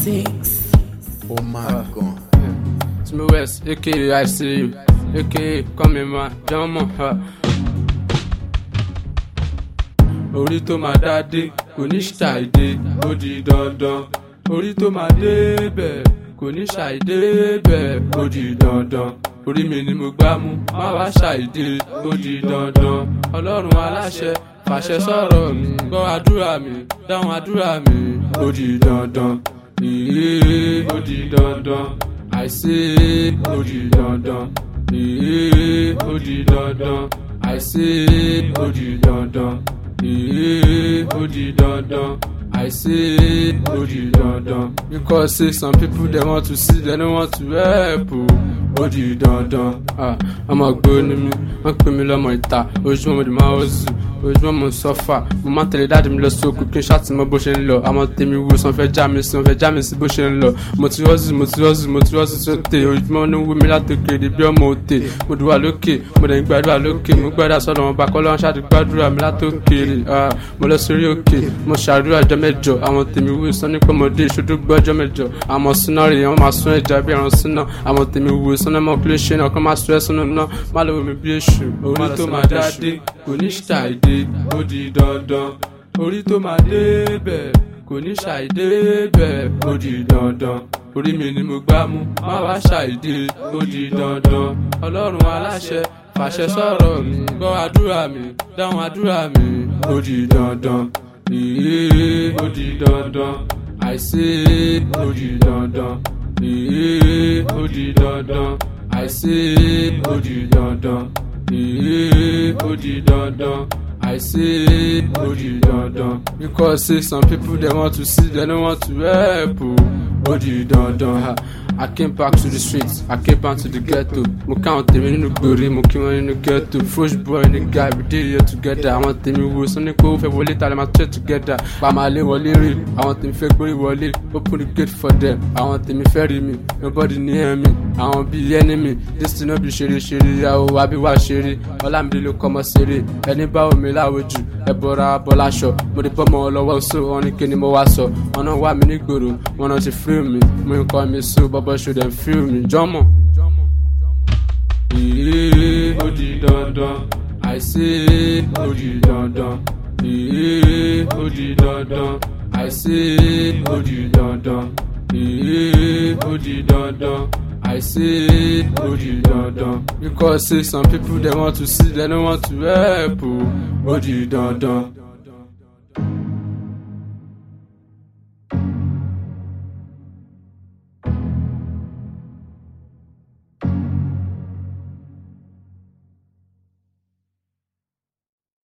6. Oh my God. Smith West, aka I see you, aka come man, jọmọ. Orí tó máa dádé, kò ní ṣàìdé, ó di dandan. Orí tó máa débẹ̀, kò ní ṣàìdé bẹ̀, ó di dandan. Orí mi ni mo gbá mú, má wá ṣàìdé, ó di dandan. Ọlọ́run aláṣẹ, fàṣẹ sọ̀rọ̀ mi, gbọ́ àdúrà mi, dáhùn àdúrà mi, ó di dandan. Ìyè ó di dandan, àìsè ó di dandan. Ìyè ó di dandan, àìsè ó di dandan. Ìyè ó di dandan, àìsè ó di dandan. Because say some people they want to see, they don't want to help. Ó di dandan. Ọmọ ògbóni mi, wọ́n pè mí lọ́mọ ìta, ojúmọ́ mo dì máa ń zù. Ojúmọ́ mo ń sọ́fà, mo máa ń tẹ̀lé dáàdì mi lọ sóko kí n ṣàtìmọ́ bó ṣe ń lọ. Àmọ́ tèmi wo sàn fẹ́ já mi sí, wọ́n fẹ́ já mi sí bó ṣe ń lọ. Mo ti rọ́ọ̀zù sóté, ojúmọ́ ní wú mi látòkèrè bí ọmọ òtè. Mo dùn wà lókè, mo dẹ̀ ń gbàdúrà lókè, mo gbàdúrà sọ́dọ̀ wọn bá kọ́ lọ́wọ́ ṣáàtì gbàdúrà mi látòkèrè. Mo lọ sórí òkè, mo ṣàdúrà ọjọ́ mẹ́jọ. Àwọn tèmi wo sàn nípa ọmọdé ìṣòdó gbọ́ ọjọ́ mẹ́jọ. Àmọ́ súná rè wọ́n máa sún ẹja bí ẹran súná. Àwọn tèmi wo sàn náà mọ̀ kí ló ṣe náà kọ́ máa sún ẹ́ súnú náà. Má lọ wò mí bí èṣù. Orí tó máa dádé, kò ní ṣàìdé, ó di dandan. Orí tó máa débẹ̀, kò ní ṣàìdé bẹ̀, ó di dandan. Orí mi ni mo gbá mú, má wá ṣàìdé, ó di dandan. Ọlọ́run aláṣẹ, fàṣẹ sọ̀rọ̀ mi, gbọ́ àdúrà mi, dáhùn àdúrà mi, ó di dandan. Ìyè ó di dandan, àìsè ó di dandan. Ìyè ó di dandan, àìsè ó di dandan. Ìyè ó di dandan, àìsè ó di dandan. Because say some people they want to see, they don't want to help. Ó di dandan. I came back to the streets, I came back to the ghetto. Mo káwọn tèmi nínú gbòòrè, mo kí wọn nínú ghetto. Fresh boy ní guy, we dey here together. Àwọn tèmi wo sọ ní pé ó fẹ́ wọlé tàlẹ́ máa trade together. Pa máa lé wọlé rè, àwọn tèmi fẹ́ gbórí wọlé. Open the gate for them, àwọn tèmi fẹ́ rí mi. Nobody near me, àwọn bíi enemy. This thing no be ṣeré, ìyàwó wa bí wá ṣeré. Ọlámídé ló kọ́ mọ́ ṣeré. Ẹni bá omi láwojú, ẹ bọ́ra bọ́láṣọ. Mo dé bọ́mọ ọlọ́wọ́ so, wọn ní kí ni mo wá sọ. Wọn náà wá mi ní gbòòrò, wọn náà ti free mi. Mo ń kọ́ mi so, bọ́bọ́ show them feel me, jọmọ. Ìyè ó di dandan, àìsè ó di dandan. Ìyè ó di dandan, àìsè ó di dandan. Ìyè ó di dandan, àìsè ó di dandan. Because say some people they want to see, they don't want to help. Ó di dandan.